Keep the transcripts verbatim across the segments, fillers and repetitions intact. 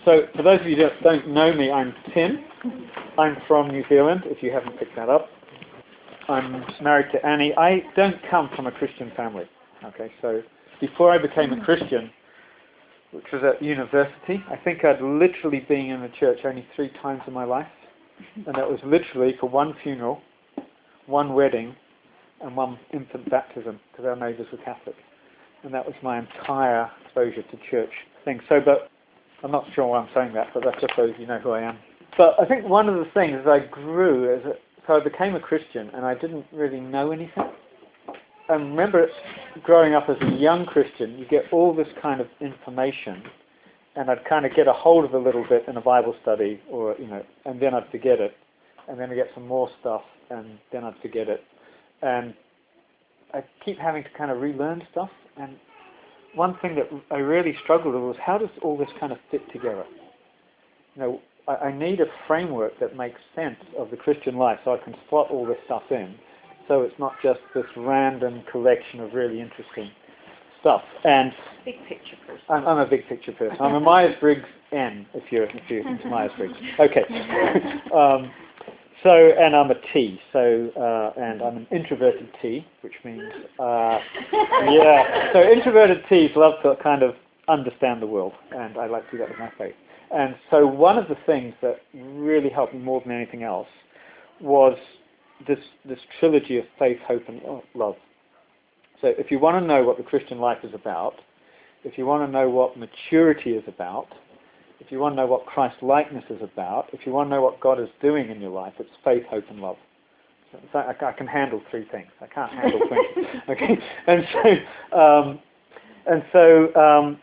So, for those of you that don't know me, I'm Tim. I'm from New Zealand, if you haven't picked that up. I'm married to Annie. I don't come from a Christian family. Okay, so before I became a Christian, which was at university, I think I'd literally been in the church only three times in my life. And that was literally for one funeral, one wedding, and one infant baptism, because our neighbours were Catholic. And that was my entire exposure to church things. So, but I'm not sure why I'm saying that, but that's just so you know who I am. But I think one of the things as I grew, as a, so I became a Christian, and I didn't really know anything. And remember, growing up as a young Christian, you get all this kind of information, and I'd kind of get a hold of a little bit in a Bible study, or you know, and then I'd forget it, and then I get some more stuff, and then I'd forget it, and I keep having to kind of relearn stuff. And one thing that I really struggled with was, how does all this kind of fit together? You know, I, I need a framework that makes sense of the Christian life, so I can slot all this stuff in, so it's not just this random collection of really interesting stuff. And big picture person. I'm, I'm a big picture person. I'm a Myers-Briggs N, if you're, if you're into Myers-Briggs. Okay. um, so, and I'm a T. So, uh, and I'm an introverted T, which means, uh, yeah. So introverted T's love to kind of understand the world, and I like to do that with my faith. And so, one of the things that really helped me more than anything else was this this trilogy of faith, hope, and love. So if you want to know what the Christian life is about, if you want to know what maturity is about, if you want to know what Christ-likeness is about, if you want to know what God is doing in your life, it's faith, hope, and love. So I, I can handle three things. I can't handle twenty. Okay, and so um, and so um,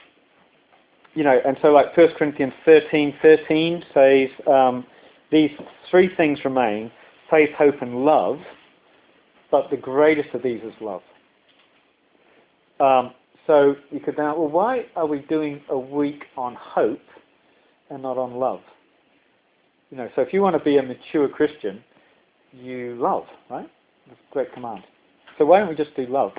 you know, and so like First Corinthians thirteen thirteen says, um, these three things remain: faith, hope, and love. But the greatest of these is love. Um, so you could now, well, why are we doing a week on hope and not on love? You know, so if you want to be a mature Christian, you love, right? That's a great command. So why don't we just do love?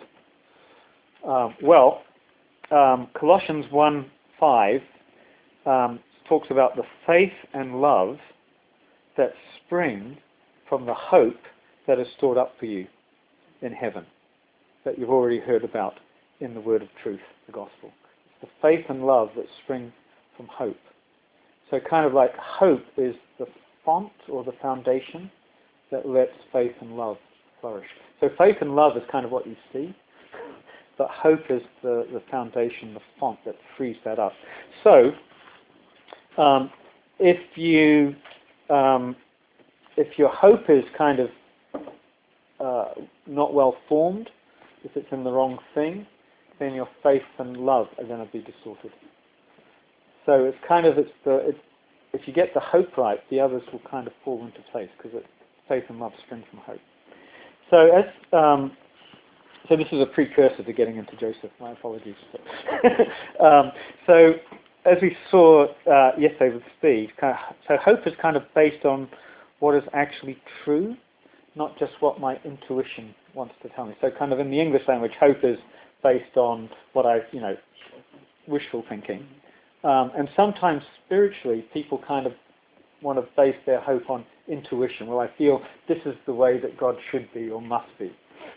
Um, well, um, Colossians one five um, talks about the faith and love that spring from the hope that is stored up for you in heaven, that you've already heard about in the word of truth, the gospel. It's the faith and love that spring from hope. So kind of like hope is the font or the foundation that lets faith and love flourish. So faith and love is kind of what you see, but hope is the, the foundation, the font that frees that up. So um, if you um, if your hope is kind of uh, not well formed, if it's in the wrong thing, then your faith and love are going to be distorted. So it's kind of, it's the, it's, if you get the hope right, the others will kind of fall into place, because faith and love spring from hope. So as, um, so this is a precursor to getting into Joseph, my apologies. um, so as we saw uh, yesterday with Steve, kind of, so hope is kind of based on what is actually true, not just what my intuition wants to tell me. So kind of in the English language, hope is based on what I, you know, wishful thinking. Um, and sometimes spiritually, people kind of want to base their hope on intuition. Well, I feel this is the way that God should be or must be.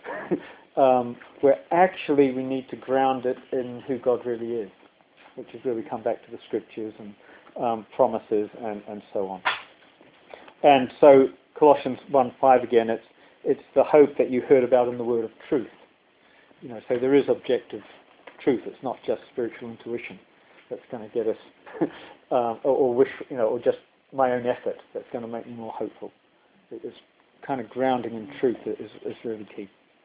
um, where actually we need to ground it in who God really is, which is where we come back to the scriptures and um, promises and, and so on. And so Colossians one five again, it's it's the hope that you heard about in the word of truth. You know, so there is objective truth. It's not just spiritual intuition that's going to get us, um, or, or wish, you know, or just my own effort that's going to make me more hopeful. It is kind of grounding in truth is, is really key.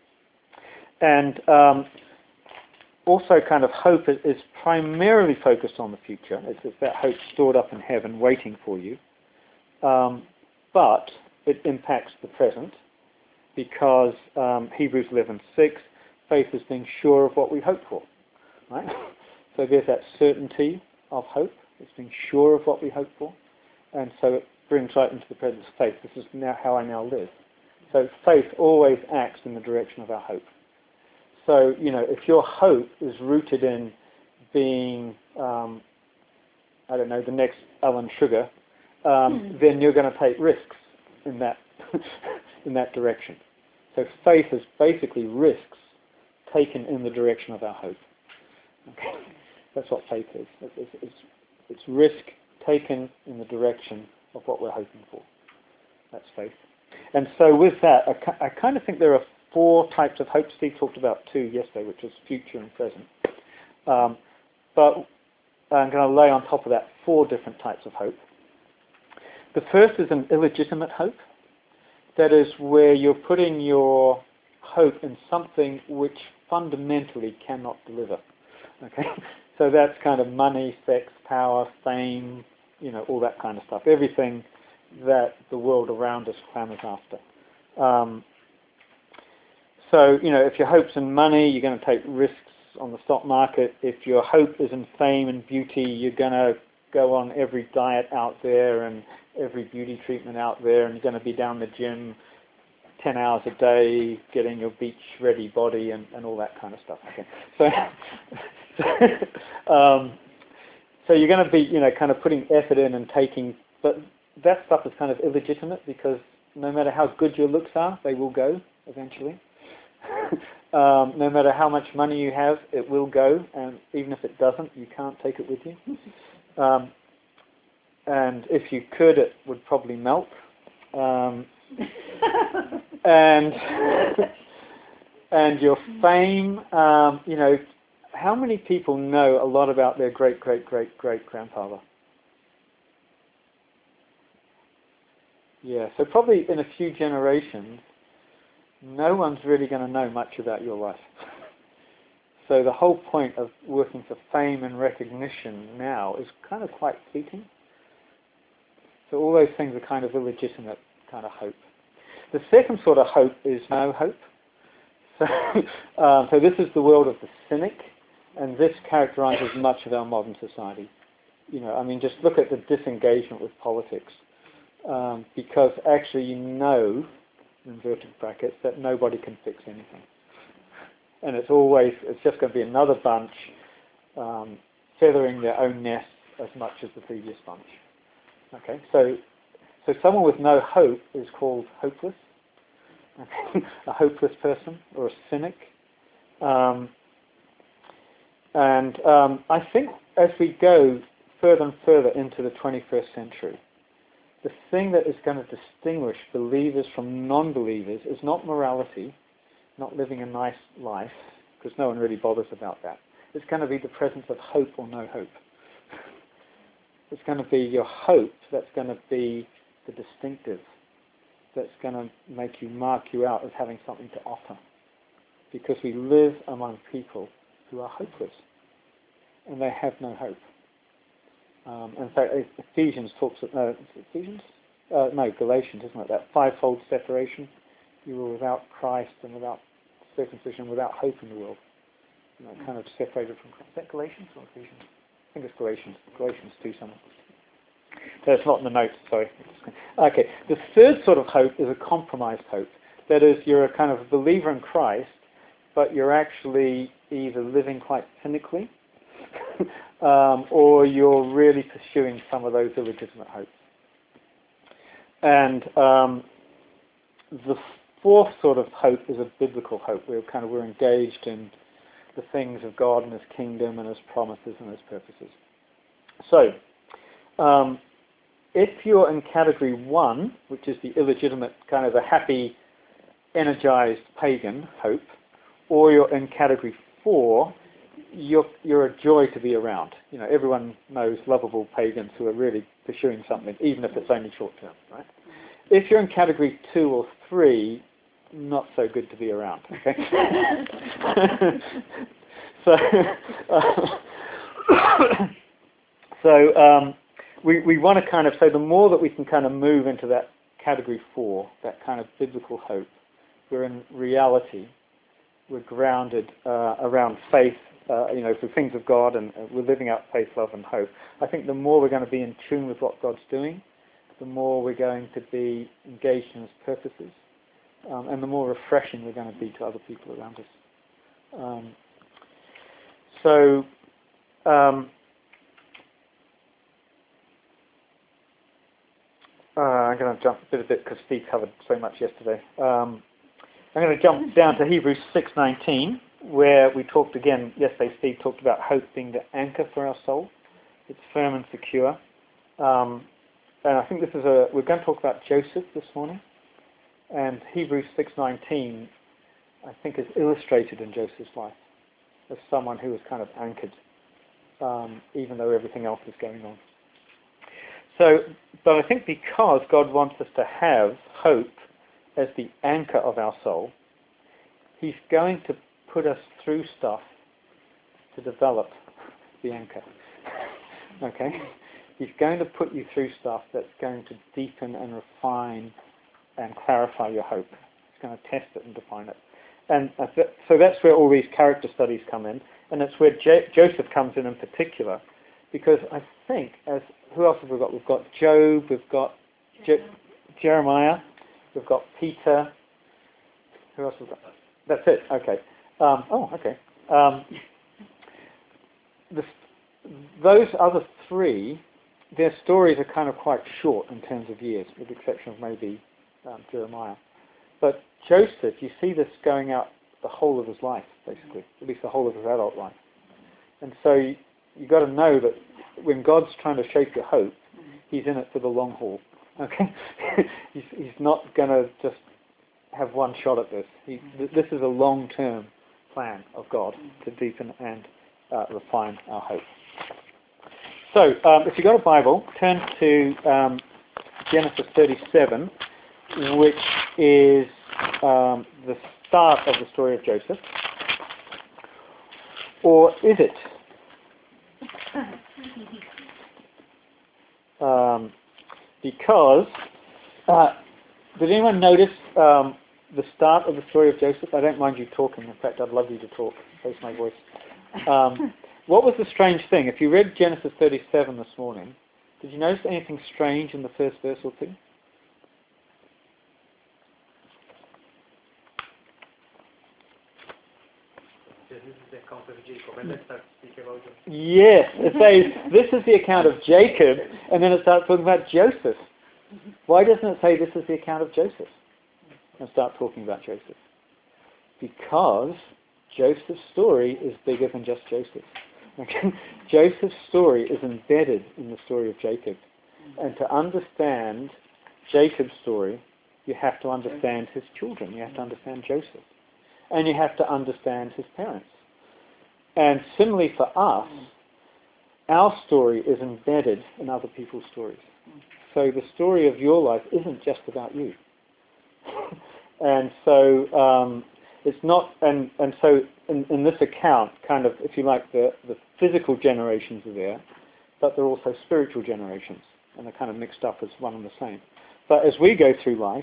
And um, also kind of hope is, is primarily focused on the future. It's, it's that hope stored up in heaven waiting for you. Um, but it impacts the present, because um, Hebrews eleven six, faith is being sure of what we hope for. Right? So there's that certainty of hope. It's being sure of what we hope for. And so it brings right into the presence of faith. This is now how I now live. So faith always acts in the direction of our hope. So, you know, if your hope is rooted in being um, I don't know, the next Alan Sugar, um, then you're going to take risks in that in that direction. So faith is basically risks taken in the direction of our hope. Okay? That's what faith is. It's, it's, it's risk taken in the direction of what we're hoping for. That's faith. And so with that, I, I kind of think there are four types of hope. Steve talked about two yesterday, which is future and present. Um, but I'm going to lay on top of that four different types of hope. The first is an illegitimate hope. That is where you're putting your hope in something which fundamentally cannot deliver. Okay, so that's kind of money, sex, power, fame, you know, all that kind of stuff. Everything that the world around us clamors after. Um, so, you know, if your hope's in money, you're going to take risks on the stock market. If your hope is in fame and beauty, you're going to go on every diet out there and every beauty treatment out there, and you're going to be down the gym ten hours a day, getting your beach-ready body and, and all that kind of stuff. Okay. So, so, um, so you're going to be, you know, kind of putting effort in and taking, but that stuff is kind of illegitimate because no matter how good your looks are, they will go eventually. um, no matter how much money you have, it will go, and even if it doesn't, you can't take it with you. Um, and if you could, it would probably melt. Um, and and your fame, um, you know, how many people know a lot about their great, great, great, great grandfather? Yeah, so probably in a few generations, no one's really going to know much about your life. So the whole point of working for fame and recognition now is kind of quite fleeting. So all those things are kind of illegitimate kind of hope. The second sort of hope is no hope. So, um, so this is the world of the cynic, and this characterizes much of our modern society. You know, I mean, just look at the disengagement with politics, um, because actually you know, in inverted brackets, that nobody can fix anything. And it's always, it's just going to be another bunch um, feathering their own nests as much as the previous bunch. Okay, so so someone with no hope is called hopeless, okay. A hopeless person or a cynic. Um, and um, I think as we go further and further into the twenty-first century, the thing that is going to distinguish believers from non-believers is not morality, not living a nice life, because no one really bothers about that. It's going to be the presence of hope or no hope. It's going to be your hope that's going to be the distinctive, that's going to make you, mark you out as having something to offer. Because we live among people who are hopeless, and they have no hope. Um, and so Ephesians talks, uh, Ephesians? Uh, no, Galatians, isn't it? That fivefold separation. You were without Christ and without circumcision, without hope in the world. You know, kind of separated from Christ. Is that Galatians or Ephesians? I think it's Galatians. Galatians two something. So it's not in the notes, sorry. Okay, the third sort of hope is a compromised hope. That is, you're a kind of believer in Christ, but you're actually either living quite cynically, um, or you're really pursuing some of those illegitimate hopes. And um, the fourth sort of hope is a biblical hope. We're kind of we're engaged in the things of God and His kingdom and His promises and His purposes. So, um, if you're in category one, which is the illegitimate, kind of the happy, energized pagan hope, or you're in category four, you're, you're a joy to be around. You know, everyone knows lovable pagans who are really pursuing something, even if it's only short term, right? If you're in category two or three, not so good to be around. Okay. so, uh, so um, we we want to kind of so the more that we can kind of move into that category four, that kind of biblical hope, we're in reality, we're grounded uh, around faith, uh, you know, for things of God, and uh, we're living out faith, love, and hope. I think the more we're going to be in tune with what God's doing, the more we're going to be engaged in His purposes. Um, and the more refreshing we're going to be to other people around us. Um, so, um, uh, I'm going to jump a bit a bit because Steve covered so much yesterday. Um, I'm going to jump down to Hebrews six nineteen, where we talked again yesterday. Steve talked about hope being the anchor for our soul. It's firm and secure. Um, and I think this is a. We're going to talk about Joseph this morning, and Hebrews six nineteen, I think, is illustrated in Joseph's life as someone who was kind of anchored, um, even though everything else is going on. So, but I think because God wants us to have hope as the anchor of our soul, He's going to put us through stuff to develop the anchor. Okay? He's going to put you through stuff that's going to deepen and refine and clarify your hope. He's going to test it and define it. And so that's where all these character studies come in, and that's where J- Joseph comes in in particular, because I think, as who else have we got? We've got Job, we've got Je- Jeremiah, we've got Peter. Who else have we got? That's it. Okay. Um, oh, okay. Um, the, those other three, their stories are kind of quite short in terms of years, with the exception of maybe um, Jeremiah. But Joseph, you see this going out the whole of his life, basically, at least the whole of his adult life. And so you, you've got to know that when God's trying to shape your hope, He's in it for the long haul. Okay, he's, he's not going to just have one shot at this. He, th- this is a long-term plan of God to deepen and uh, refine our hope. So, um, if you've got a Bible, turn to um, Genesis thirty-seven, which is um, the start of the story of Joseph. Or is it? Um, because, uh, did anyone notice um, the start of the story of Joseph? I don't mind you talking. In fact, I'd love you to talk. Raise my voice. Um, what was the strange thing? If you read Genesis thirty-seven this morning, did you notice anything strange in the first verse or two? This is the account of Jacob, and let's start speaking about Joseph. Yes, it says this is the account of Jacob, and then it starts talking about Joseph. Why doesn't it say this is the account of Joseph and start talking about Joseph? Because Joseph's story is bigger than just Joseph. Okay? Joseph's story is embedded in the story of Jacob. And to understand Jacob's story, you have to understand his children. You have to understand Joseph. And you have to understand his parents. And similarly for us, our story is embedded in other people's stories. So the story of your life isn't just about you. And so um, it's not, and, and so in, in this account, kind of, if you like, the, the physical generations are there, but they're also spiritual generations, and they're kind of mixed up as one and the same. But as we go through life,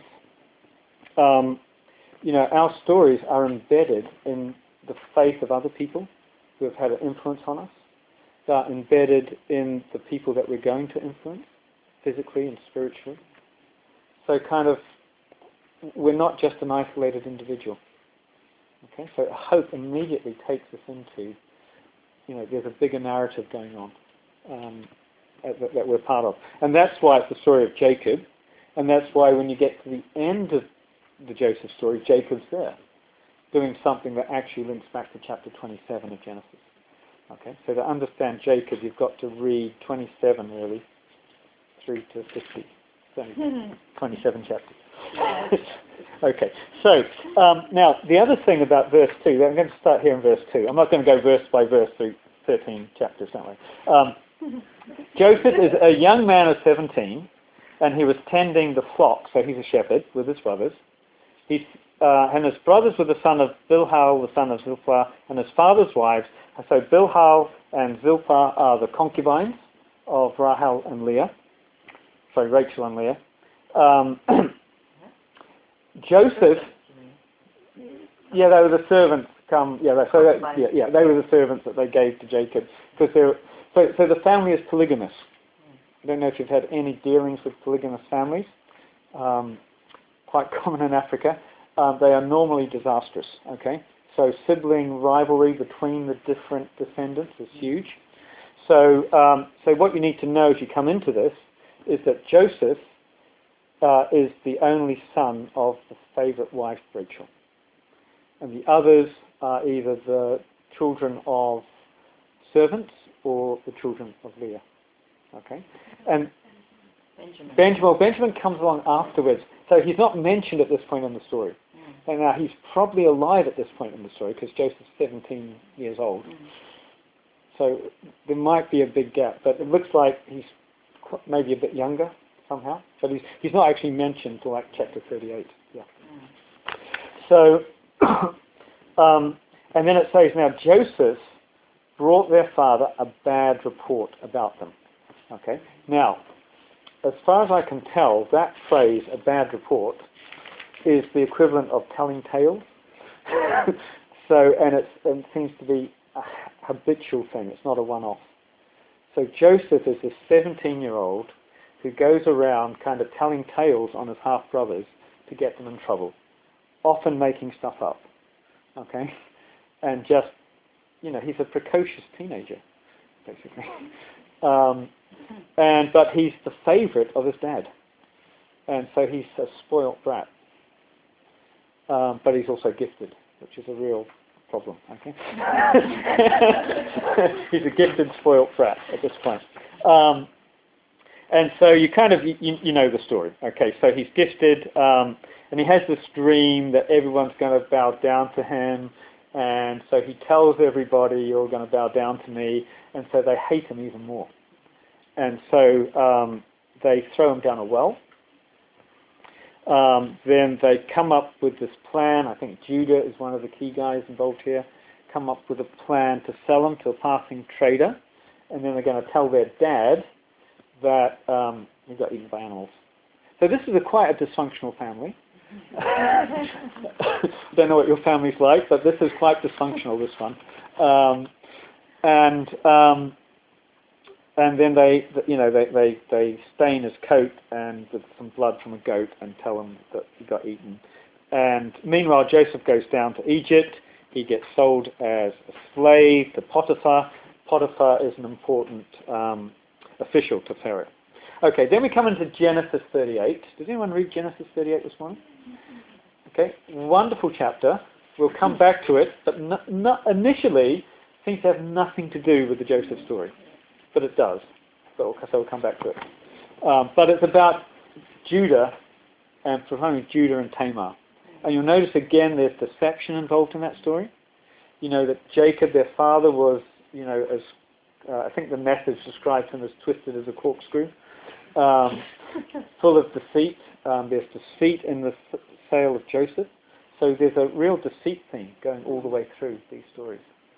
um, you know, our stories are embedded in the faith of other people who have had an influence on us. They are embedded in the people that we're going to influence, physically and spiritually. So kind of, we're not just an isolated individual. Okay, so hope immediately takes us into, you know, there's a bigger narrative going on um, that, that we're part of. And that's why it's the story of Jacob, and that's why when you get to the end of the Joseph story, Jacob's there, doing something that actually links back to chapter twenty-seven of Genesis. Okay, so to understand Jacob, you've got to read twenty-seven, really, through to fifty. twenty-seven chapters. Okay, so um, now the other thing about verse two, I'm going to start here in verse two. I'm not going to go verse by verse through thirteen chapters, don't we? Um, Joseph is a young man of seventeen, and he was tending the flock, so he's a shepherd with his brothers. He's, uh, and his brothers were the son of Bilhah, the son of Zilpah, and his father's wives. So Bilhah and Zilpah are the concubines of Rahel and Leah. Sorry, Rachel and Leah. Um, Joseph, yeah, they were the servants. Come, yeah, they, so that, yeah, yeah, they were the servants that they gave to Jacob because they're so. So the family is polygamous. I don't know if you've had any dealings with polygamous families. Um, quite common in Africa. Um, they are normally disastrous. Okay, so sibling rivalry between the different descendants is huge. So, um, so what you need to know as you come into this is that Joseph uh, is the only son of the favourite wife, Rachel. And the others are either the children of servants or the children of Leah. Okay? And Benjamin. Benjamin, well, Benjamin comes along afterwards. So he's not mentioned at this point in the story. Mm. And now he's probably alive at this point in the story because Joseph's seventeen years old. Mm. So there might be a big gap, but it looks like he's qu- maybe a bit younger somehow. But he's he's not actually mentioned till like chapter thirty-eight. Yeah. Mm. So, um, and then it says, now Joseph brought their father a bad report about them. Okay. Now, as far as I can tell, that phrase, a bad report, is the equivalent of telling tales. So, and it's, it seems to be a habitual thing. It's not a one-off. So Joseph is this seventeen-year-old who goes around kind of telling tales on his half-brothers to get them in trouble, often making stuff up. Okay? And just, you know, he's a precocious teenager, basically. Um, and but he's the favourite of his dad. And so he's a spoilt brat. Um, but he's also gifted, which is a real problem. Okay, he's a gifted, spoilt brat at this point, um, and so you kind of you, you know the story. Okay, so he's gifted, um, and he has this dream that everyone's going to bow down to him, and so he tells everybody, "You're going to bow down to me," and so they hate him even more, and so um, they throw him down a well. Um, then they come up with this plan. I think Judah is one of the key guys involved here. Come up with a plan to sell him to a passing trader, and then they're going to tell their dad that um, he got eaten by animals. So this is a quite a dysfunctional family. I don't know what your family's like, but this is quite dysfunctional, this one. Um, and um, And then they, you know, they, they, they stain his coat and with some blood from a goat and tell him that he got eaten. And meanwhile, Joseph goes down to Egypt. He gets sold as a slave to Potiphar. Potiphar is an important um, official to Pharaoh. Okay, then we come into Genesis thirty-eight. Did anyone read Genesis thirty-eight this morning? Okay, wonderful chapter. We'll come back to it, but no, no, initially seems to have nothing to do with the Joseph story. But it does. So we'll come back to it. Um, but it's about Judah, and primarily Judah and Tamar. And you'll notice again there's deception involved in that story. You know that Jacob, their father, was, you know, as uh, I think the message describes him as twisted as a corkscrew, um, full of deceit. Um, there's deceit in the sale of Joseph. So there's a real deceit theme going all the way through these stories.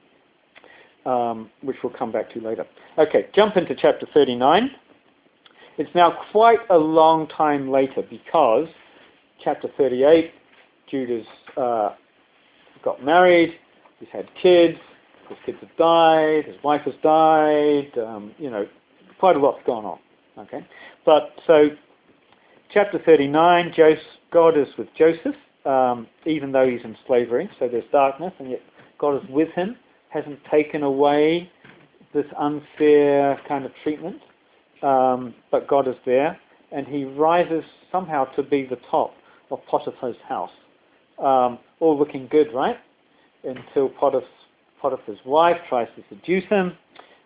Um, which we'll come back to later. Okay, jump into chapter thirty-nine. It's now quite a long time later because chapter thirty-eight, Judah's uh, got married, he's had kids, his kids have died, his wife has died, um, you know, quite a lot's gone on. Okay, but so chapter thirty-nine, Joseph, God is with Joseph, um, even though he's in slavery, so there's darkness, and yet God is with him. Hasn't taken away this unfair kind of treatment, um, but God is there, and he rises somehow to be the top of Potiphar's house. Um, all looking good, right? Until Potiphar's, Potiphar's wife tries to seduce him.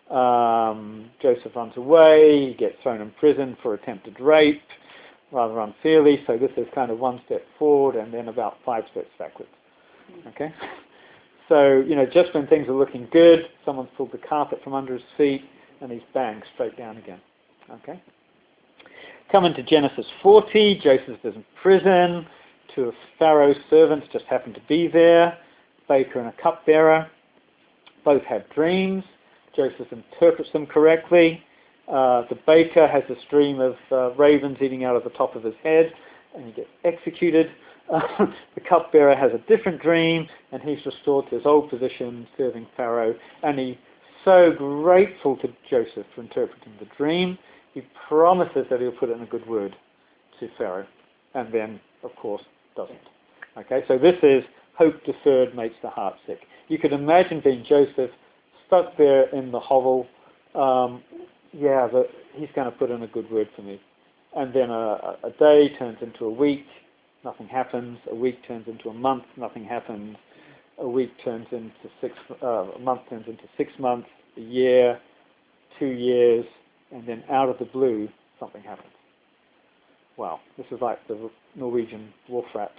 Um, Joseph runs away, he gets thrown in prison for attempted rape, rather unfairly, so this is kind of one step forward and then about five steps backwards. Okay? So, you know, just when things are looking good, someone's pulled the carpet from under his feet, and he's bang, straight down again. Okay? Coming to Genesis forty, Joseph is in prison. Two of Pharaoh's servants just happen to be there, baker and a cupbearer. Both have dreams. Joseph interprets them correctly. Uh, the baker has this dream of uh, ravens eating out of the top of his head, and he gets executed. Uh, the cupbearer has a different dream, and he's restored to his old position, serving Pharaoh. And he's so grateful to Joseph for interpreting the dream. He promises that he'll put in a good word to Pharaoh, and then, of course, doesn't. Okay, so this is hope deferred makes the heart sick. You could imagine being Joseph, stuck there in the hovel. Um, yeah, but he's going to put in a good word for me. and then a, a day turns into a week, nothing happens. A week turns into a month, nothing happens. A week turns into six, uh, a month turns into six months, a year, two years, and then out of the blue, something happens. Wow, this is like the Norwegian wharf rats.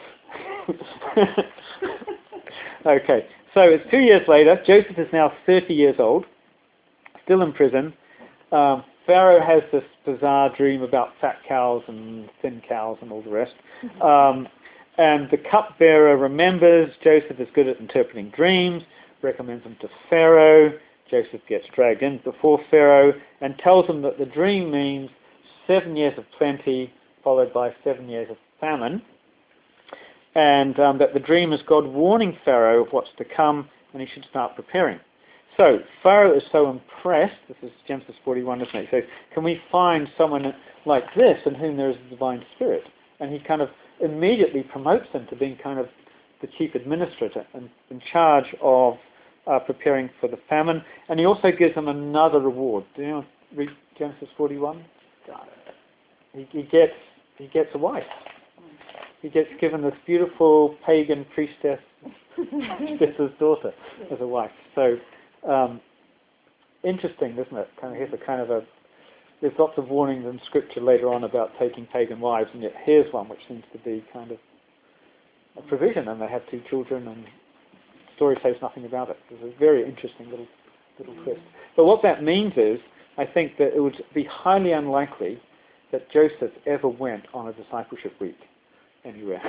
Okay, so it's two years later. Joseph is now thirty years old, still in prison. Um, Pharaoh has this bizarre dream about fat cows and thin cows and all the rest. Um, and the cupbearer remembers. Joseph is good at interpreting dreams, recommends him to Pharaoh. Joseph gets dragged in before Pharaoh and tells him that the dream means seven years of plenty followed by seven years of famine. And um, that the dream is God warning Pharaoh of what's to come and he should start preparing. So Pharaoh is so impressed, this is Genesis forty-one, isn't it? He says, can we find someone like this in whom there is a divine spirit? And he kind of immediately promotes him to being kind of the chief administrator and in charge of uh, preparing for the famine. And he also gives him another reward. Do you know, read Genesis forty-one? He, he gets he gets a wife. He gets given this beautiful pagan priestess, priestess's daughter, as a wife. So um, interesting, isn't it? Kind of here's a kind of a. There's lots of warnings in Scripture later on about taking pagan wives, and yet here's one which seems to be kind of a provision, and they have two children, and the story says nothing about it. It's a very interesting little little twist. But what that means is, I think that it would be highly unlikely that Joseph ever went on a discipleship week anywhere.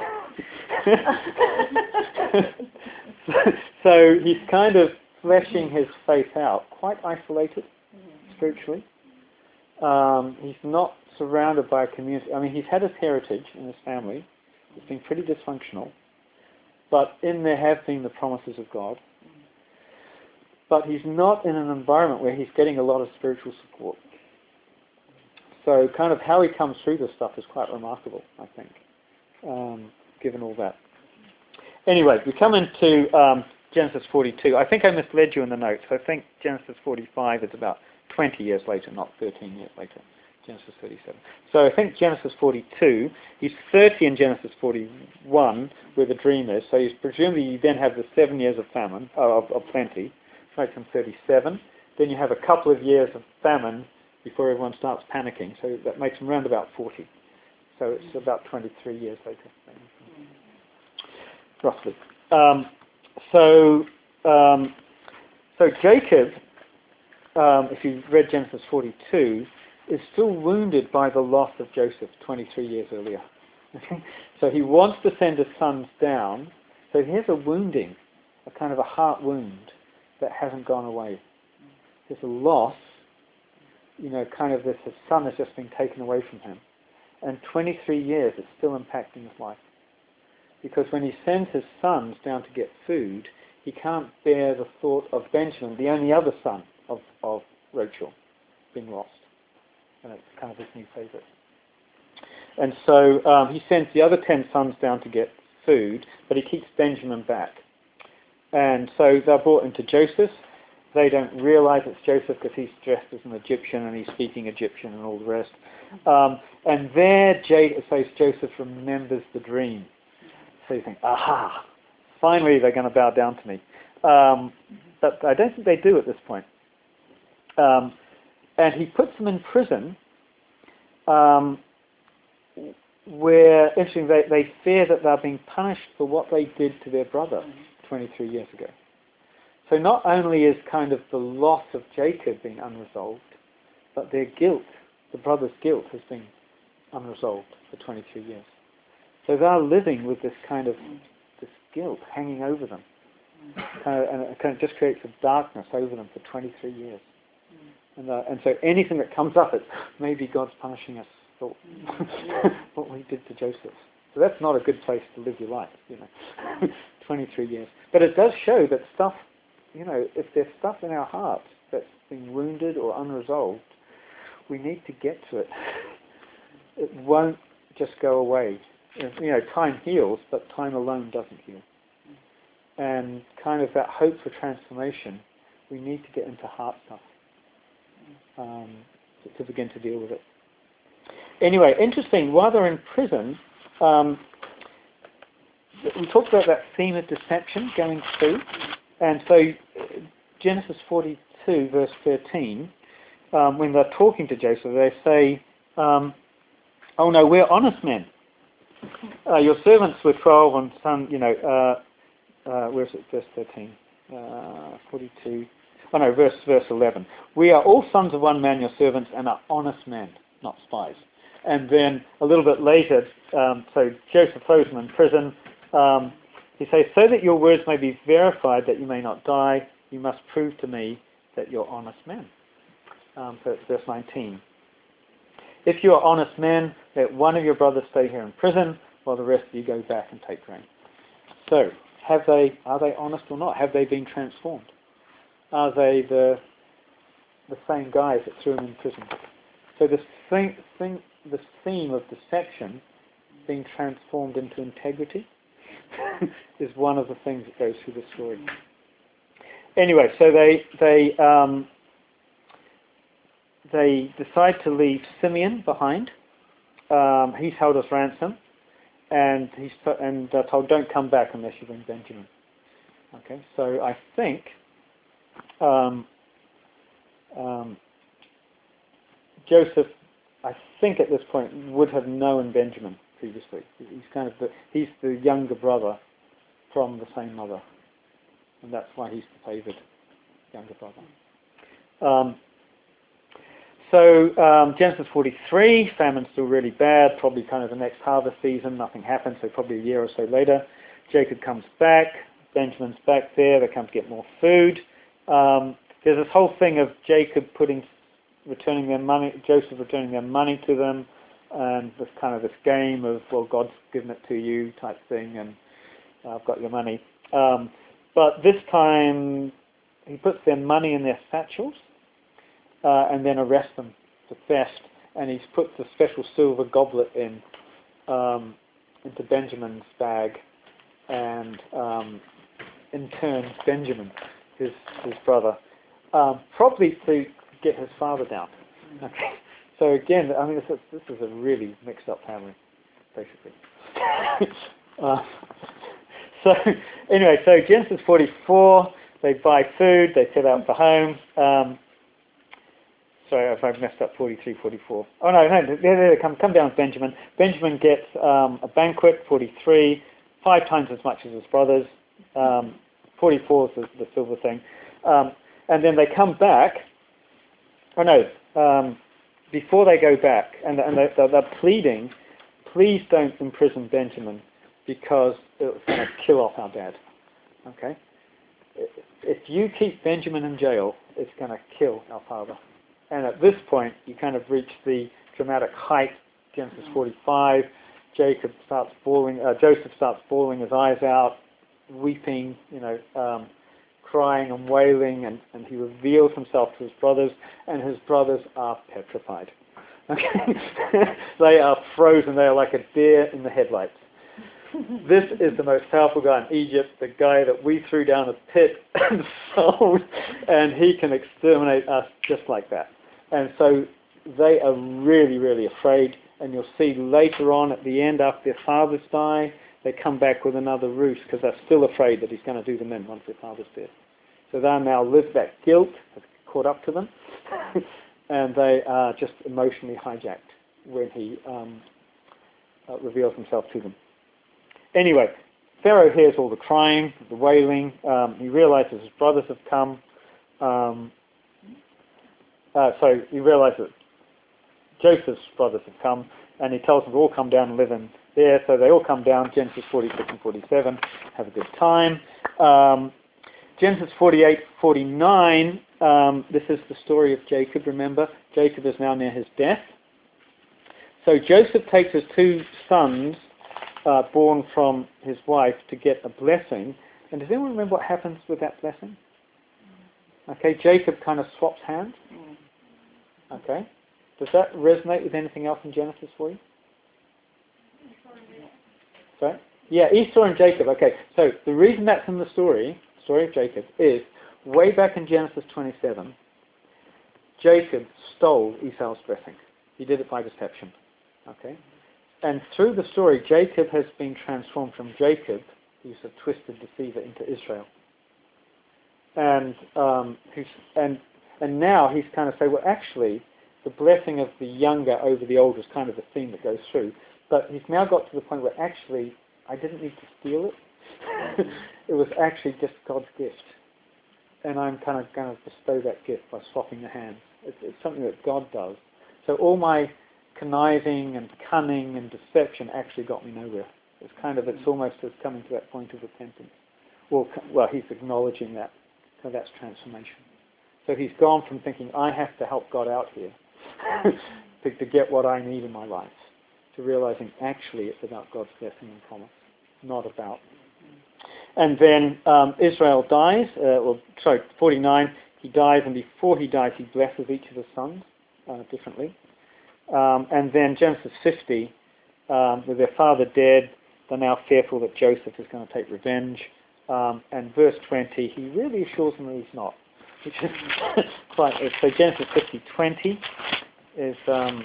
So he's kind of fleshing his faith out, quite isolated spiritually. Um, he's not surrounded by a community. I mean, he's had his heritage in his family. It's been pretty dysfunctional. But in there have been the promises of God. But he's not in an environment where he's getting a lot of spiritual support. So kind of how he comes through this stuff is quite remarkable, I think, um, given all that. Anyway, we come into um, Genesis forty-two. I think I misled you in the notes. I think Genesis forty-five is about twenty years later, not thirteen years later. Genesis thirty-seven. So I think Genesis forty-two, he's thirty in Genesis forty-one, where the dream is. So he's presumably you then have the seven years of famine, oh, of, of plenty, makes him thirty-seven. Then you have a couple of years of famine before everyone starts panicking. So that makes him around about forty. So it's about twenty-three years later, roughly. Um, so, um, so Jacob, um, if you read Genesis forty-two, is still wounded by the loss of Joseph twenty-three years earlier. So he wants to send his sons down. So here's a wounding, a kind of a heart wound that hasn't gone away. There's a loss, you know, kind of this, his son has just been taken away from him. And twenty-three years, it's still impacting his life. Because when he sends his sons down to get food, he can't bear the thought of Benjamin, the only other son of, of Rachel, being lost. And it's kind of his new favorite. And so um, he sends the other ten sons down to get food, but he keeps Benjamin back. And so they're brought into Joseph. They don't realize it's Joseph because he's dressed as an Egyptian and he's speaking Egyptian and all the rest. Um, and there, J- says Joseph remembers the dream. So you think, aha, finally they're going to bow down to me. Um, but I don't think they do at this point. Um, and he puts them in prison um, where, interesting, they, they fear that they're being punished for what they did to their brother twenty-three years ago. So not only is kind of the loss of Jacob being unresolved, but their guilt, the brother's guilt, has been unresolved for twenty-three years. So they're living with this kind of this guilt hanging over them. Kind of, and it kind of just creates a darkness over them for twenty-three years. And, uh, and so anything that comes up, it's maybe God's punishing us for what we did to Joseph. So that's not a good place to live your life, you know. twenty-three years. But it does show that stuff, you know, if there's stuff in our hearts that's been wounded or unresolved, we need to get to it. It won't just go away. You know, time heals, but time alone doesn't heal. And kind of that hope for transformation, we need to get into heart stuff um, to, to begin to deal with it. anyway, interesting. While they're in prison, um, we talked about that theme of deception going through, and so Genesis forty-two, verse thirteen, um, when they're talking to Joseph, they say, um, "Oh no, we're honest men. Uh, your servants were twelve, and some, you know, uh, uh, where's it? Verse thirteen, uh, forty-two. Oh no, verse verse eleven. We are all sons of one man, your servants, and are honest men, not spies." And then a little bit later, um, so Joseph throws them in prison. Um, he says, "So that your words may be verified, that you may not die, you must prove to me that you're honest men." Um, so it's verse nineteen. "If you are honest men, let one of your brothers stay here in prison, while the rest of you go back and take grain." So, have they? Are they honest or not? Have they been transformed? Are they the the same guys that threw them in prison? So this thing, thing, this theme of deception being transformed into integrity is one of the things that goes through the story. Anyway, so they they um, they decide to leave Simeon behind. Um, he's held as ransom, and he's and they're told, "Don't come back unless you bring Benjamin." Okay, so I think um, um, Joseph, I think at this point would have known Benjamin previously. He's kind of the he's the younger brother from the same mother, and that's why he's the favoured younger brother. Um, so um, Genesis forty-three, famine's still really bad, probably kind of the next harvest season, nothing happens, so probably a year or so later, Jacob comes back, Benjamin's back there, they come to get more food. Um, there's this whole thing of Jacob putting, returning their money, Joseph returning their money to them, and this kind of this game of, well, God's given it to you type thing, and uh, I've got your money. Um, but this time, he puts their money in their satchels, uh, and then arrests them for theft, and he puts a special silver goblet in, um, into Benjamin's bag, and um, interns Benjamin, his, his brother, um, probably to get his father down. Okay. So again, I mean, this is, this is a really mixed up family, basically. uh, so anyway, so Genesis forty-four, they buy food, they set out for home. Um, sorry if I've messed up forty-three, forty-four. Oh no, no, they, they come come down with Benjamin. Benjamin gets um, a banquet, forty-three, five times as much as his brothers. Um, forty-four is the, the silver thing. Um, and then they come back. Oh no. Um, before they go back, and, and they, they're, they're pleading, please don't imprison Benjamin because it's going to kill off our dad. Okay? If you keep Benjamin in jail, it's going to kill our father. And at this point, you kind of reach the dramatic height, Genesis forty-five. Jacob starts bawling, uh, Joseph starts bawling his eyes out, weeping, you know, um, crying and wailing, and, and he reveals himself to his brothers, and his brothers are petrified. Okay? They are frozen. They are like a deer in the headlights. This is the most powerful guy in Egypt, the guy that we threw down a pit and sold, and he can exterminate us just like that. And so they are really, really afraid, and you'll see later on at the end, after their fathers die, they come back with another ruse because they're still afraid that he's going to do them in once their father's dead. So they now live that guilt has caught up to them, and they are just emotionally hijacked when he um, uh, reveals himself to them. Anyway, Pharaoh hears all the crying, the wailing. Um, he realizes his brothers have come. Um, uh, so he realizes that Joseph's brothers have come, and he tells them to all come down and live in there. So they all come down, Genesis forty-six and forty-seven, have a good time. Um, Genesis forty-eight, forty-nine, um, this is the story of Jacob, remember? Jacob is now near his death. So Joseph takes his two sons, uh, born from his wife, to get a blessing. And does anyone remember what happens with that blessing? Okay, Jacob kind of swaps hands. Okay. Does that resonate with anything else in Genesis for you? Sorry? Yeah, Esau and Jacob. Okay, so the reason that's in the story, story of Jacob, is way back in Genesis twenty-seven, Jacob stole Esau's blessing. He did it by deception. Okay? And through the story, Jacob has been transformed from Jacob, who's a twisted deceiver, into Israel. And um, he's, and and now he's kind of saying, well, actually, the blessing of the younger over the older is kind of the theme that goes through. But he's now got to the point where actually, I didn't need to steal it. It was actually just God's gift. And I'm kind of going to bestow that gift by swapping the hands. It's, it's something that God does. So all my conniving and cunning and deception actually got me nowhere. It's kind of, it's almost as coming to that point of repentance. Well, well, he's acknowledging that. So that's transformation. So he's gone from thinking, I have to help God out here to, to get what I need in my life, to realizing actually it's about God's blessing and promise, not about. And then um, Israel dies, uh, well, sorry, forty-nine, he dies, and before he dies he blesses each of his sons uh, differently. Um, and then Genesis fifty, um, with their father dead, they're now fearful that Joseph is going to take revenge. Um, and verse twenty, he really assures them that he's not. Which is quite, so Genesis fifty twenty is, um,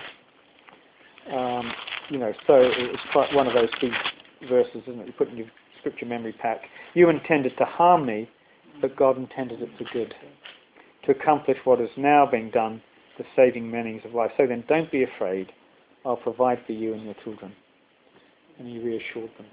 um, you know, so it's quite one of those key verses, isn't it? You put in your scripture memory pack. You intended to harm me, but God intended it for good, to accomplish what is now being done, the saving many of life. So then don't be afraid. I'll provide for you and your children. And he reassured them.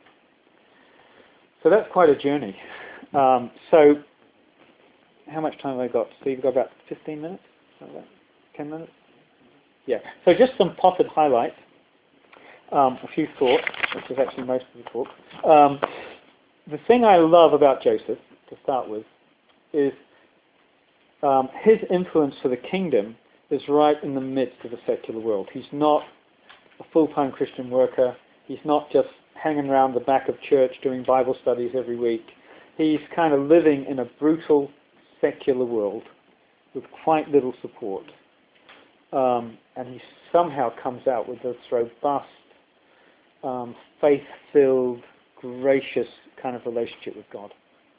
So that's quite a journey. Um, so how much time have I got? Steve, you've got about fifteen minutes? About ten minutes? Yeah. So just some potted highlights. Um, a few thoughts, which is actually most of the talk. Um, the thing I love about Joseph, to start with, is um, his influence for the kingdom is right in the midst of the secular world. He's not a full-time Christian worker. He's not just hanging around the back of church doing Bible studies every week. He's kind of living in a brutal secular world with quite little support. Um, and he somehow comes out with this robust, um, faith-filled, gracious kind of relationship with God.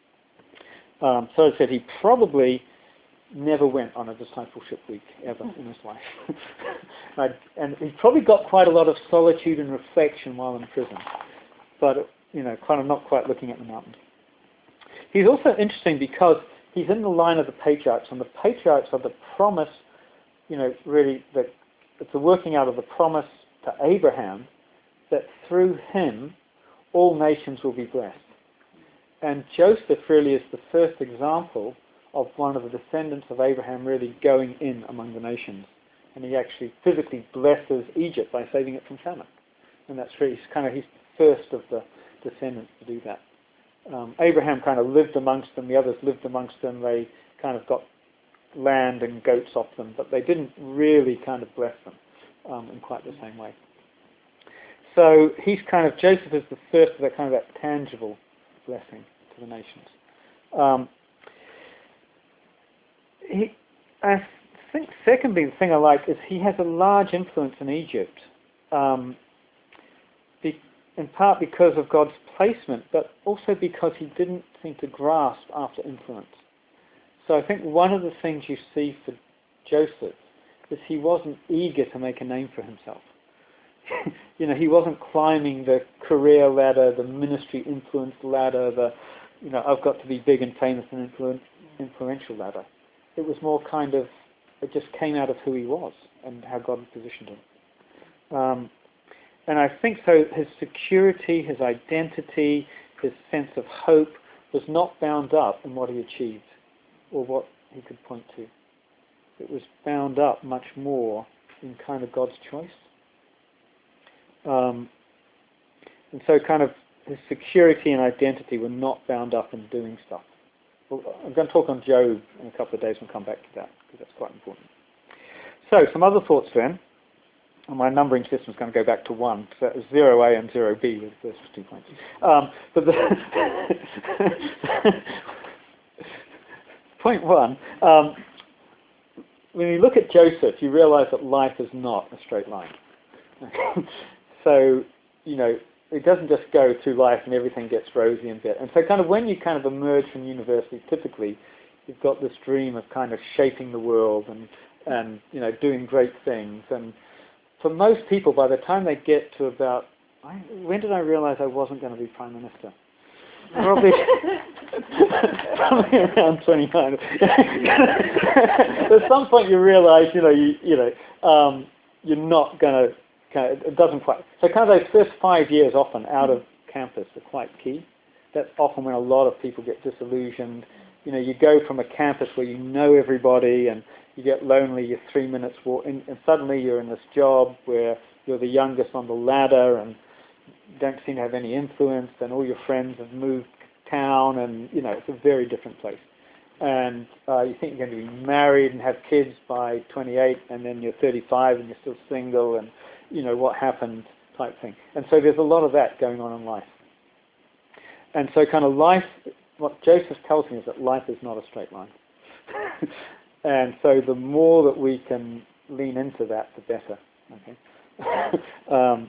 Um, so I said he probably never went on a discipleship week ever in his life. And he probably got quite a lot of solitude and reflection while in prison. But, you know, kind of not quite looking at the mountain. He's also interesting because he's in the line of the patriarchs, and the patriarchs are the promise, you know, really, that it's the working out of the promise to Abraham that through him all nations will be blessed. And Joseph really is the first example of one of the descendants of Abraham really going in among the nations. And he actually physically blesses Egypt by saving it from famine. And that's really kind of, he's the first of the descendants to do that. Um, Abraham kind of lived amongst them, the others lived amongst them, they kind of got land and goats off them, but they didn't really kind of bless them um, in quite the same way. So he's kind of, Joseph is the first of that kind of that tangible blessing to the nations. Um, he, I think secondly, the thing I like is he has a large influence in Egypt, um, be, in part because of God's placement, but also because he didn't seem to grasp after influence. So I think one of the things you see for Joseph is he wasn't eager to make a name for himself. You know, he wasn't climbing the career ladder, the ministry influence ladder, the, you know, I've got to be big and famous and influ- influential ladder. It was more kind of, it just came out of who he was and how God had positioned him. Um, and I think so his security, his identity, his sense of hope was not bound up in what he achieved or what he could point to. It was bound up much more in kind of God's choice. Um, and so kind of his security and identity were not bound up in doing stuff. Well, I'm going to talk on Job in a couple of days and come back to that, because that's quite important. So, some other thoughts then. And my numbering system is going to go back to one, so that was zero A and zero B with the first two points. Um, but the point one, um, when you look at Joseph, you realize that life is not a straight line. So, you know, it doesn't just go through life and everything gets rosy and bit. And so kind of when you kind of emerge from university, typically you've got this dream of kind of shaping the world and, and you know, doing great things and for most people, by the time they get to about, I, when did I realize I wasn't going to be Prime Minister? Probably, probably around twenty-nine. At some point you realize, you know, you, you know, um, you're not going to, kind of, it doesn't quite. So kind of those first five years often out of campus are quite key. That's often when a lot of people get disillusioned. You know, you go from a campus where you know everybody and you get lonely, you're three minutes walk, and, and suddenly you're in this job where you're the youngest on the ladder and don't seem to have any influence, and all your friends have moved town, and you know it's a very different place. And uh, you think you're going to be married and have kids by twenty-eight, and then you're thirty-five and you're still single, and you know what happened type thing. And so there's a lot of that going on in life. And so kind of life, what Joseph tells me is that life is not a straight line. And so the more that we can lean into that, the better. Okay. um,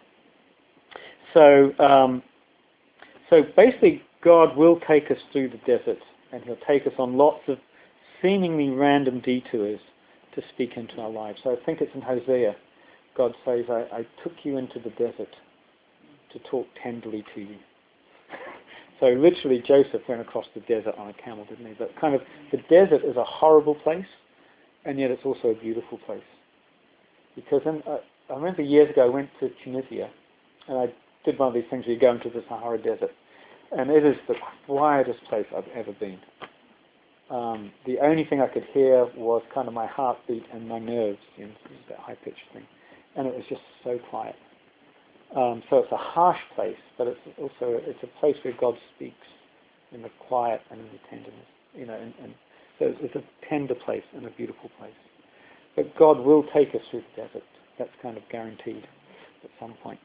So, um, so basically, God will take us through the desert, and He'll take us on lots of seemingly random detours to speak into our lives. So I think it's in Hosea. God says, I, I took you into the desert to talk tenderly to you. So literally, Joseph went across the desert on a camel, didn't he? But kind of, the desert is a horrible place, and yet it's also a beautiful place. Because in, uh, I remember years ago, I went to Tunisia, and I did one of these things where you go into the Sahara Desert, and it is the quietest place I've ever been. Um, the only thing I could hear was kind of my heartbeat and my nerves, you know, that high-pitched thing, and it was just so quiet. Um, so it's a harsh place, but it's also it's a place where God speaks in the quiet and in the tenderness, you know, and, and so it's, it's a tender place and a beautiful place. But God will take us through the desert. That's kind of guaranteed at some point.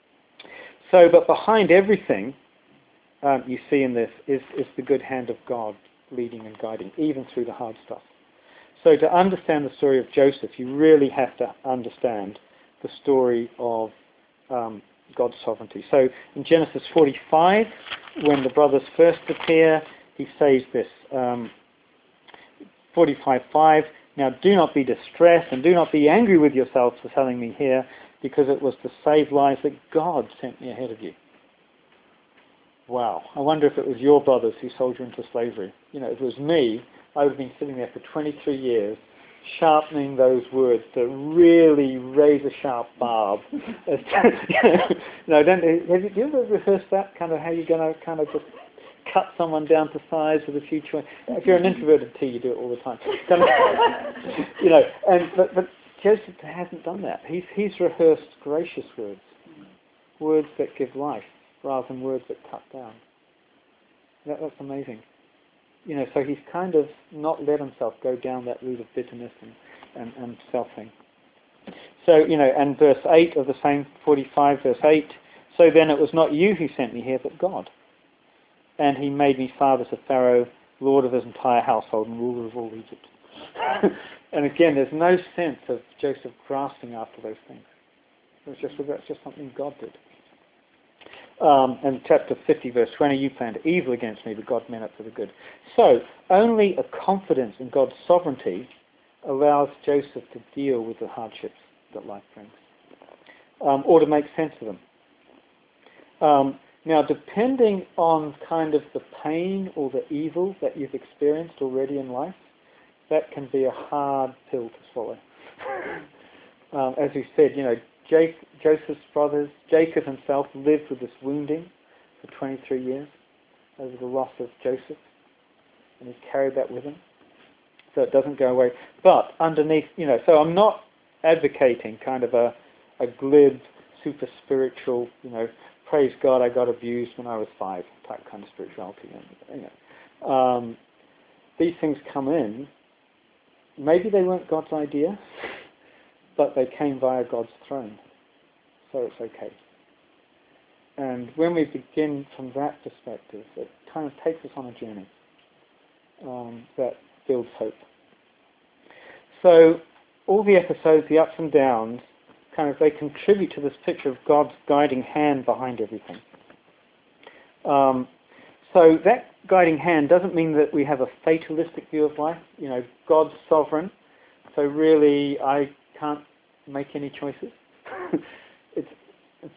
So, but behind everything um, you see in this is, is the good hand of God leading and guiding, even through the hard stuff. So to understand the story of Joseph, you really have to understand the story of um, God's sovereignty. So in Genesis forty-five, when the brothers first appear, he says this, um, forty-five five, now do not be distressed and do not be angry with yourselves for telling me here, because it was to save lives that God sent me ahead of you. Wow. I wonder if it was your brothers who sold you into slavery. You know, if it was me, I would have been sitting there for twenty-three years, sharpening those words to really razor-sharp barb. As to, you know, don't, have you, do you ever rehearse that, kind of how you're going to kind of just cut someone down to size with a few choice? If you're an introverted T, you do it all the time. Kind of, you know, and but, but Joseph hasn't done that. He's, he's rehearsed gracious words, words that give life, rather than words that cut down. That, that's amazing. You know, so he's kind of not let himself go down that route of bitterness and, and, and self-thing. So, you know, and verse eight of the same forty-five, verse eight, so then it was not you who sent me here, but God. And he made me father to Pharaoh, lord of his entire household and ruler of all Egypt. And again, there's no sense of Joseph grasping after those things. It was just, that's just something God did. Um, and chapter fifty, verse twenty, you planned evil against me, but God meant it for the good. So, only a confidence in God's sovereignty allows Joseph to deal with the hardships that life brings, um, or to make sense of them. Um, now, depending on kind of the pain or the evil that you've experienced already in life, that can be a hard pill to swallow. um, as we said, you know, Jake, Joseph's brothers, Jacob himself lived with this wounding for twenty-three years over the loss of Joseph, and he's carried that with him, so it doesn't go away. But underneath, you know, so I'm not advocating kind of a, a glib, super spiritual, you know, praise God I got abused when I was five type kind of spirituality. You know, um, these things come in. Maybe they weren't God's idea, but they came via God's throne, so it's okay. And when we begin from that perspective, it kind of takes us on a journey um, that builds hope. So all the episodes, the ups and downs, kind of they contribute to this picture of God's guiding hand behind everything. Um, so that guiding hand doesn't mean that we have a fatalistic view of life. You know, God's sovereign, so really I can't make any choices.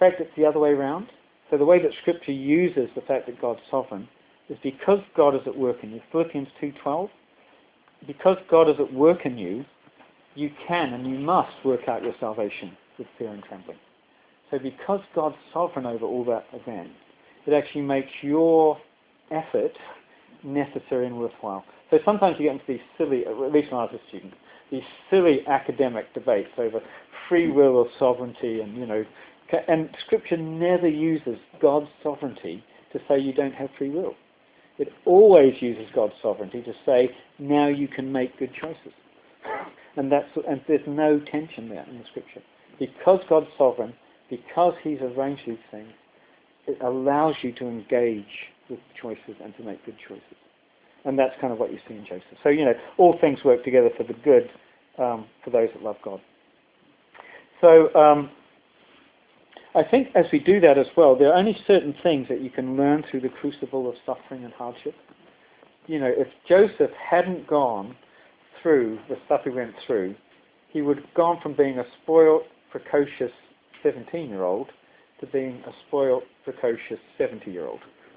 fact it's the other way around. So the way that Scripture uses the fact that God's sovereign is because God is at work in you. Philippians two twelve, because God is at work in you, you can and you must work out your salvation with fear and trembling. So because God's sovereign over all that event, it actually makes your effort necessary and worthwhile. So sometimes you get into these silly, at least when I was a student, these silly academic debates over free will or sovereignty, and you know, and Scripture never uses God's sovereignty to say you don't have free will. It always uses God's sovereignty to say now you can make good choices, and that's and there's no tension there in the Scripture because God's sovereign, because He's arranged these things. It allows you to engage with choices and to make good choices. And that's kind of what you see in Joseph. So, you know, all things work together for the good um, for those that love God. So, um, I think as we do that as well, there are only certain things that you can learn through the crucible of suffering and hardship. You know, if Joseph hadn't gone through the stuff he went through, he would have gone from being a spoiled, precocious seventeen-year-old to being a spoiled, precocious seventy-year-old.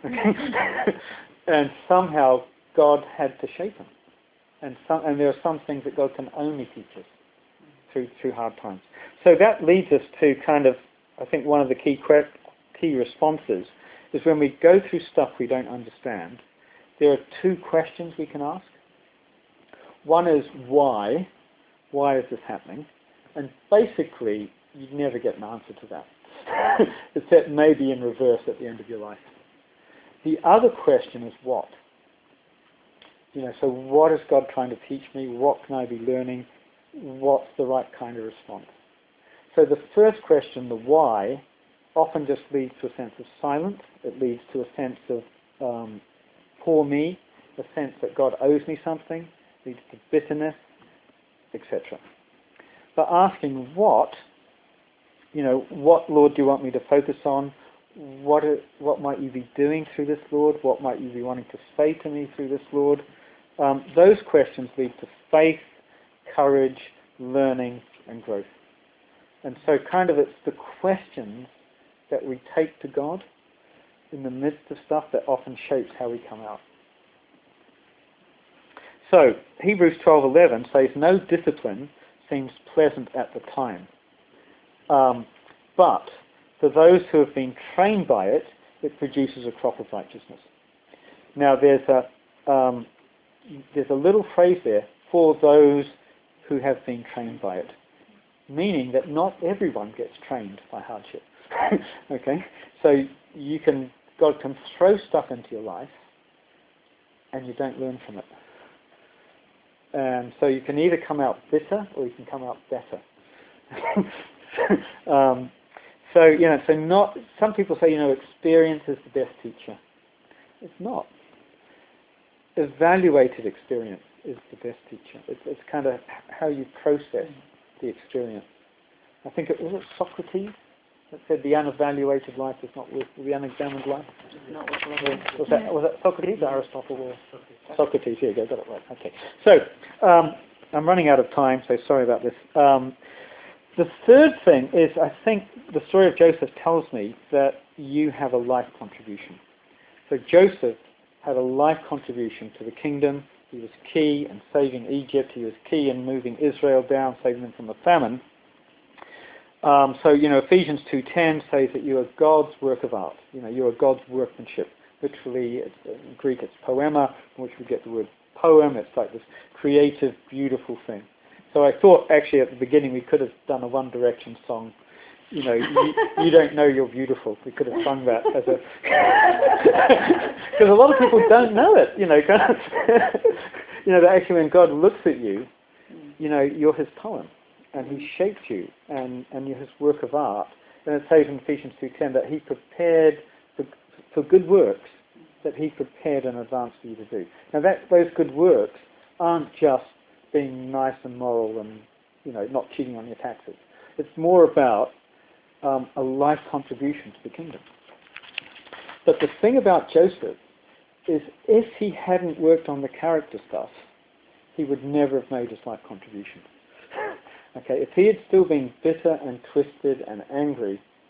And somehow God had to shape him. And some, and there are some things that God can only teach us through through hard times. So that leads us to kind of, I think one of the key que- key responses is when we go through stuff we don't understand, there are two questions we can ask. One is why? Why is this happening? And basically, you never get an answer to that. Except maybe in reverse at the end of your life. The other question is what? You know, so what is God trying to teach me? What can I be learning? What's the right kind of response? So the first question, the why, often just leads to a sense of silence. It leads to a sense of um, poor me, a sense that God owes me something, leads to bitterness, et cetera. But asking what, you know, what, Lord, do you want me to focus on? What, are, what might you be doing through this, Lord? What might you be wanting to say to me through this, Lord? Um, those questions lead to faith, courage, learning, and growth. And so kind of it's the questions that we take to God in the midst of stuff that often shapes how we come out. So, Hebrews twelve eleven says, no discipline seems pleasant at the time. Um, but for those who have been trained by it, it produces a crop of righteousness. Now there's a um, there's a little phrase there, for those who have been trained by it, meaning that not everyone gets trained by hardship. Okay, so you can God can throw stuff into your life, and you don't learn from it. And so you can either come out bitter or you can come out better. um, so, you know, so not, some people say, you know, experience is the best teacher. It's not. Evaluated experience is the best teacher. It's, it's kind of how you process the experience. I think it was it Socrates that said the unevaluated life is not worth the unexamined life. Not what Was that, was that Socrates or Aristotle? Or Socrates, here you go, got it right. Okay. So, um, I'm running out of time, so sorry about this. Um, the third thing is, I think the story of Joseph tells me that you have a life contribution. So Joseph had a life contribution to the kingdom. He was key in saving Egypt. He was key in moving Israel down, saving them from the famine. Um, so, you know, Ephesians two ten says that you are God's work of art. You know, you are God's workmanship. Literally, it's, in Greek it's poema, from which we get the word poem. It's like this creative, beautiful thing. So I thought, actually, at the beginning we could have done a One Direction song. You know, you, you don't know you're beautiful. We could have sung that as a... Because a lot of people don't know it, you know. Kind of you know, that actually when God looks at you, you know, you're His poem. And He shaped you, and, and you're His work of art. And it says in Ephesians two ten that He prepared for, for good works that He prepared in advance for you to do. Now that those good works aren't just being nice and moral and, you know, not cheating on your taxes. It's more about um, a life contribution to the kingdom. But the thing about Joseph is if he hadn't worked on the character stuff, he would never have made his life contribution. Okay, if he had still been bitter and twisted and angry,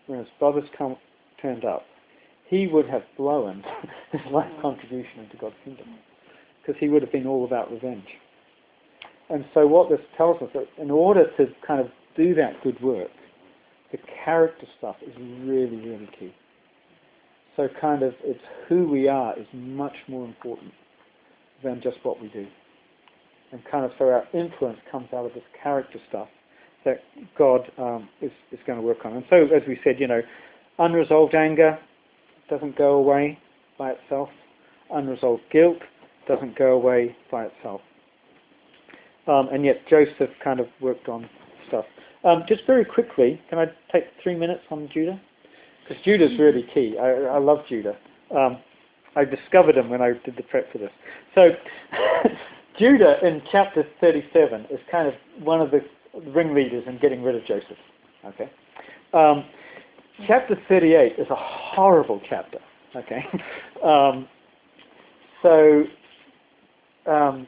when his brothers come, turned up, he would have blown his life contribution into God's kingdom, because he would have been all about revenge. And so what this tells us, that in order to kind of do that good work, the character stuff is really, really key. So kind of, it's who we are is much more important than just what we do. And kind of, so our influence comes out of this character stuff that God um, is, is going to work on. And so, as we said, you know, unresolved anger doesn't go away by itself. Unresolved guilt doesn't go away by itself. Um, and yet Joseph kind of worked on stuff. Um, just very quickly, can I take three minutes on Judah? Because Judah's really key. I, I love Judah. Um, I discovered him when I did the prep for this. So Judah in chapter thirty-seven is kind of one of the ringleaders in getting rid of Joseph. Okay. Um, chapter thirty-eight is a horrible chapter. Okay. Um, so um,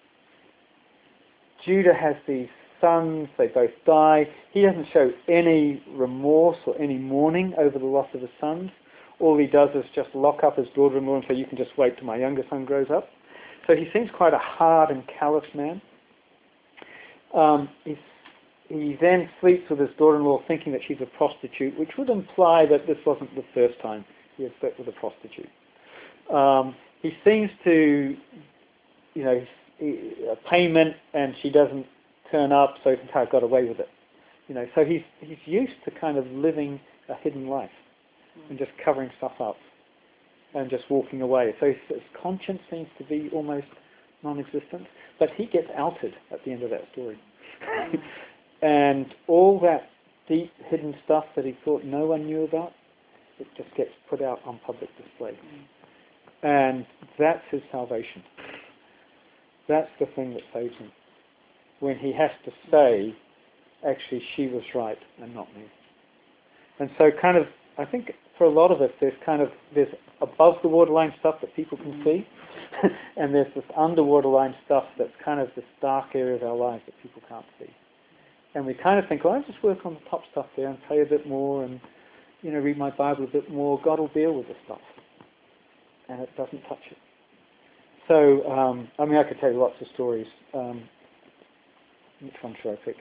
Judah has these sons, they both die. He doesn't show any remorse or any mourning over the loss of his sons. All he does is just lock up his daughter-in-law and say, you can just wait till my younger son grows up. So he seems quite a hard and callous man. Um, he's, he then sleeps with his daughter-in-law thinking that she's a prostitute, which would imply that this wasn't the first time he had slept with a prostitute. Um, he seems to, you know, a payment and she doesn't turn up, so he's got away with it. You know, so he's he's used to kind of living a hidden life and just covering stuff up and just walking away. So his, his conscience seems to be almost non-existent, but he gets outed at the end of that story. And all that deep hidden stuff that he thought no one knew about, it just gets put out on public display. And that's his salvation. That's the thing that saves him. When he has to say, actually, she was right and not me. And so kind of, I think for a lot of us, there's kind of, there's above the waterline stuff that people can see, and there's this under waterline stuff that's kind of this dark area of our lives that people can't see. And we kind of think, well, I'll just work on the top stuff there and pray a bit more and, you know, read my Bible a bit more. God will deal with this stuff. And it doesn't touch it. So, um, I mean, I could tell you lots of stories. Um, which one should I pick?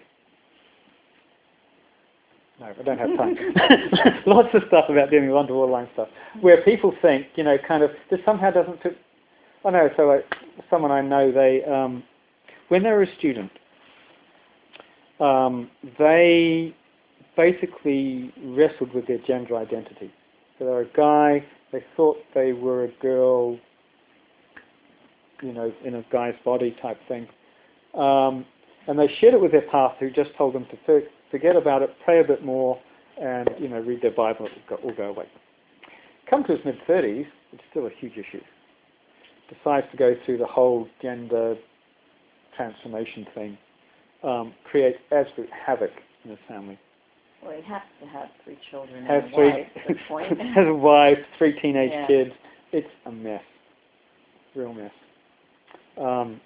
No, I don't have time. Lots of stuff about dealing with underwater line stuff, where people think, you know, kind of, this somehow doesn't fit. I know, so I, someone I know, they, um, when they were a student, um, they basically wrestled with their gender identity. So they're a guy, they thought they were a girl, you know, in a guy's body type thing. Um, and they shared it with their pastor, who just told them to for, forget about it, pray a bit more, and, you know, read their Bible, it will all go away. Come to his mid-thirties, it's still a huge issue. Decides to go through the whole gender transformation thing, um, creates absolute havoc in his family. Well, he has to have three children Has and a three, wife at this point. has a wife, three teenage Yeah. kids. It's a mess. Real mess. Um,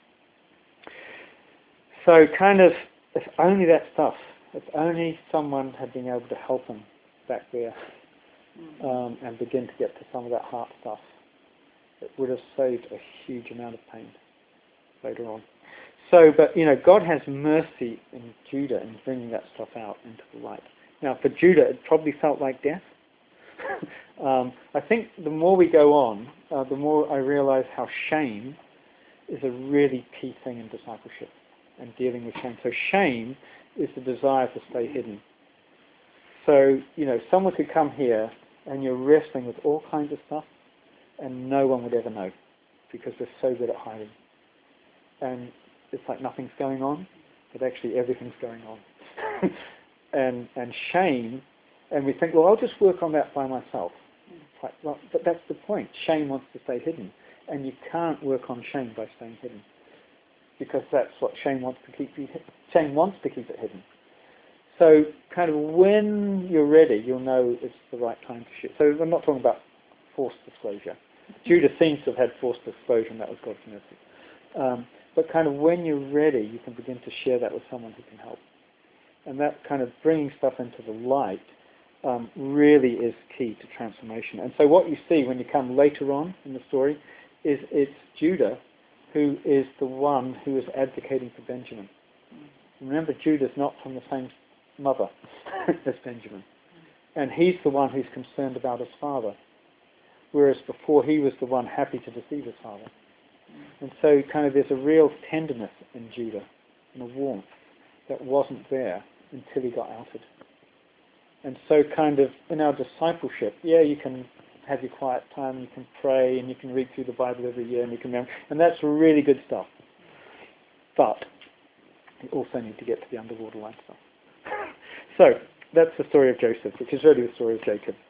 so kind of, if only that stuff, if only someone had been able to help him back there Mm-hmm. um, and begin to get to some of that heart stuff, it would have saved a huge amount of pain later on. So, but, you know, God has mercy in Judah in bringing that stuff out into the light. Now, for Judah, it probably felt like death. um, I think the more we go on, uh, the more I realize how shame is a really key thing in discipleship and dealing with shame. So shame is the desire to stay hidden. So, you know, someone could come here and you're wrestling with all kinds of stuff and no one would ever know because we're so good at hiding. And it's like nothing's going on, but actually everything's going on. and and shame, and we think, well, I'll just work on that by myself. It's like, well, but that's the point. Shame wants to stay hidden. And you can't work on shame by staying hidden. Because that's what shame wants to keep you hidden. Shame wants to keep it hidden. So kind of when you're ready, you'll know it's the right time to share. So I'm not talking about forced disclosure. Judah seems to have had forced disclosure, and that was God's mercy. Um, but kind of when you're ready, you can begin to share that with someone who can help. And that kind of bringing stuff into the light um, really is key to transformation. And so what you see when you come later on in the story is it's Judah who is the one who is advocating for Benjamin. Remember, Judah's not from the same mother as Benjamin. And he's the one who's concerned about his father. Whereas before he was the one happy to deceive his father. And so kind of there's a real tenderness in Judah and a warmth that wasn't there until he got outed. And so kind of in our discipleship, yeah, you can have your quiet time, you can pray, and you can read through the Bible every year, and you can remember, and that's really good stuff. But you also need to get to the underwater line stuff. So that's the story of Joseph, which is really the story of Jacob.